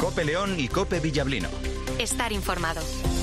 COPE León y COPE Villablino. Estar informado.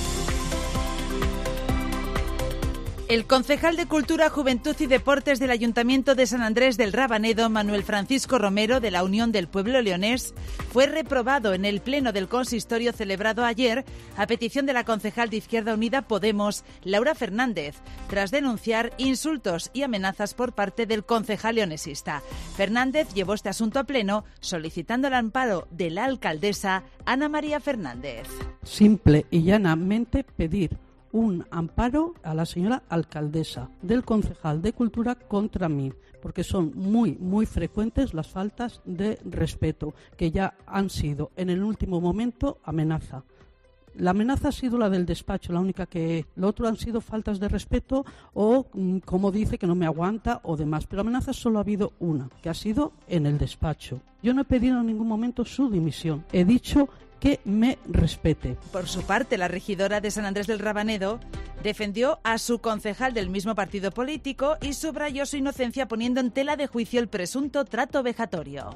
El concejal de Cultura, Juventud y Deportes del Ayuntamiento de San Andrés del Rabanedo, Manuel Francisco Romero, de la Unión del Pueblo Leonés, fue reprobado en el pleno del consistorio celebrado ayer a petición de la concejal de Izquierda Unida Podemos, Laura Fernández, tras denunciar insultos y amenazas por parte del concejal leonesista. Fernández llevó este asunto a pleno solicitando el amparo de la alcaldesa Ana María Fernández. Simple y llanamente pedir un amparo a la señora alcaldesa del concejal de Cultura contra mí, porque son muy frecuentes las faltas de respeto, que ya han sido en el último momento amenaza. La amenaza ha sido la del despacho, la única que... Lo otro han sido faltas de respeto o, como dice, que no me aguanta o demás. Pero amenazas solo ha habido una, que ha sido en el despacho. Yo no he pedido en ningún momento su dimisión. He dicho que me respete. Por su parte, la regidora de San Andrés del Rabanedo defendió a su concejal del mismo partido político y subrayó su inocencia poniendo en tela de juicio el presunto trato vejatorio.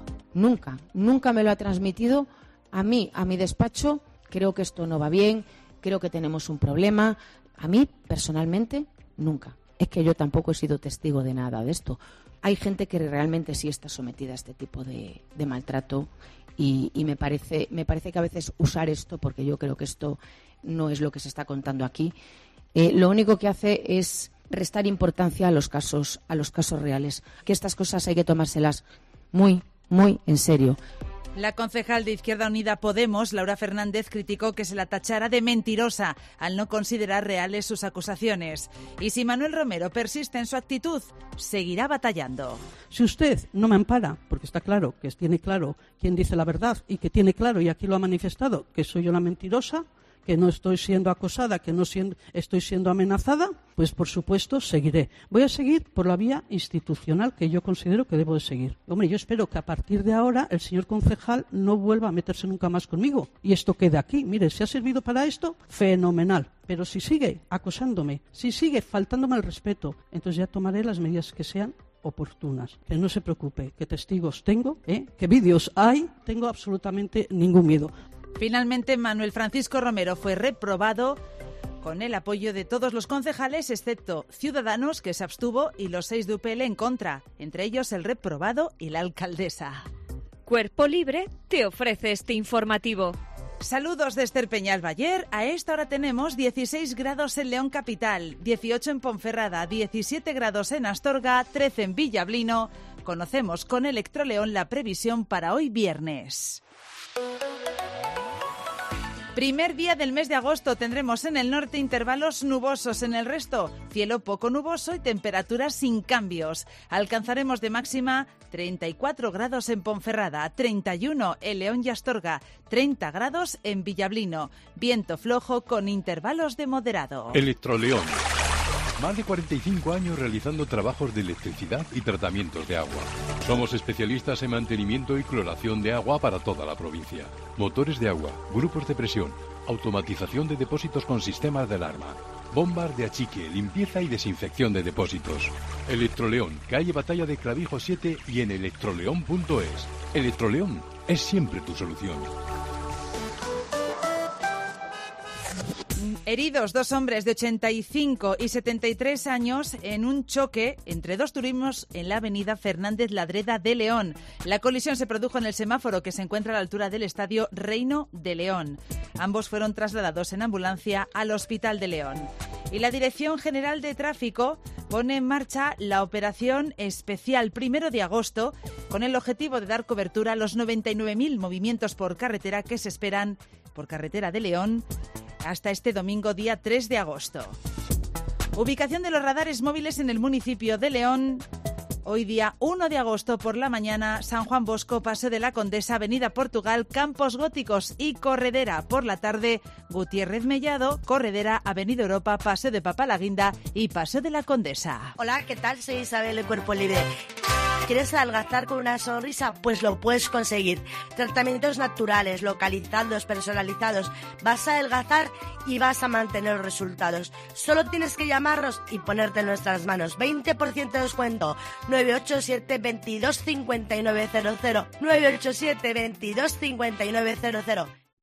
Nunca me lo ha transmitido a mí, a mi despacho. Creo que esto no va bien, creo que tenemos un problema. A mí, personalmente, nunca. Es que yo tampoco he sido testigo de nada de esto. Hay gente que realmente sí está sometida a este tipo de maltrato. Y me parece que a veces usar esto, porque yo creo que esto no es lo que se está contando aquí, lo único que hace es restar importancia a los casos reales. Que estas cosas hay que tomárselas muy en serio. La concejal de Izquierda Unida Podemos, Laura Fernández, criticó que se la tachara de mentirosa al no considerar reales sus acusaciones. Y si Manuel Romero persiste en su actitud, seguirá batallando. Si usted no me ampara, porque está claro, que tiene claro quién dice la verdad y que tiene claro, y aquí lo ha manifestado, que soy yo la mentirosa, que no estoy siendo acosada, que estoy siendo amenazada, pues por supuesto seguiré. Voy a seguir por la vía institucional que yo considero que debo de seguir. Hombre, yo espero que a partir de ahora el señor concejal no vuelva a meterse nunca más conmigo y esto quede aquí. Mire, si ha servido para esto, fenomenal. Pero si sigue acosándome, si sigue faltándome el respeto, entonces ya tomaré las medidas que sean oportunas. Que no se preocupe, que testigos tengo, que vídeos hay, tengo absolutamente ningún miedo. Finalmente, Manuel Francisco Romero fue reprobado con el apoyo de todos los concejales, excepto Ciudadanos, que se abstuvo, y los 6 de UPL en contra, entre ellos el reprobado y la alcaldesa. Cuerpo Libre te ofrece este informativo. Saludos de Esther Peñalbayer. A esta hora tenemos 16 grados en León Capital, 18 en Ponferrada, 17 grados en Astorga, 13 en Villablino. Conocemos con Electroleón la previsión para hoy viernes. Primer día del mes de agosto, tendremos en el norte intervalos nubosos, en el resto cielo poco nuboso y temperaturas sin cambios. Alcanzaremos de máxima 34 grados en Ponferrada, 31 en León y Astorga, 30 grados en Villablino. Viento flojo con intervalos de moderado. Electroleón. Más de 45 años realizando trabajos de electricidad y tratamientos de agua. Somos especialistas en mantenimiento y cloración de agua para toda la provincia. Motores de agua, grupos de presión, automatización de depósitos con sistemas de alarma, bombas de achique, limpieza y desinfección de depósitos. Electroleón, calle Batalla de Clavijo 7 y en electroleón.es. Electroleón es siempre tu solución. Heridos 2 hombres de 85 y 73 años en un choque entre 2 turismos en la avenida Fernández Ladreda de León. La colisión se produjo en el semáforo que se encuentra a la altura del estadio Reino de León. Ambos fueron trasladados en ambulancia al Hospital de León. Y la Dirección General de Tráfico pone en marcha la operación especial 1 de agosto con el objetivo de dar cobertura a los 99.000 movimientos por carretera que se esperan por carretera de León hasta este domingo, día 3 de agosto. Ubicación de los radares móviles en el municipio de León. Hoy día 1 de agosto por la mañana, San Juan Bosco, Paseo de la Condesa, Avenida Portugal, Campos Góticos y Corredera. Por la tarde, Gutiérrez Mellado, Corredera, Avenida Europa, Paseo de Papalaguinda y Paseo de la Condesa. Hola, ¿qué tal? Soy Isabel de Cuerpo Libre. ¿Quieres adelgazar con una sonrisa? Pues lo puedes conseguir. Tratamientos naturales, localizados, personalizados. Vas a adelgazar y vas a mantener los resultados. Solo tienes que llamarnos y ponerte en nuestras manos. 20% de descuento. 987 22 59 00. 987 22 59 00.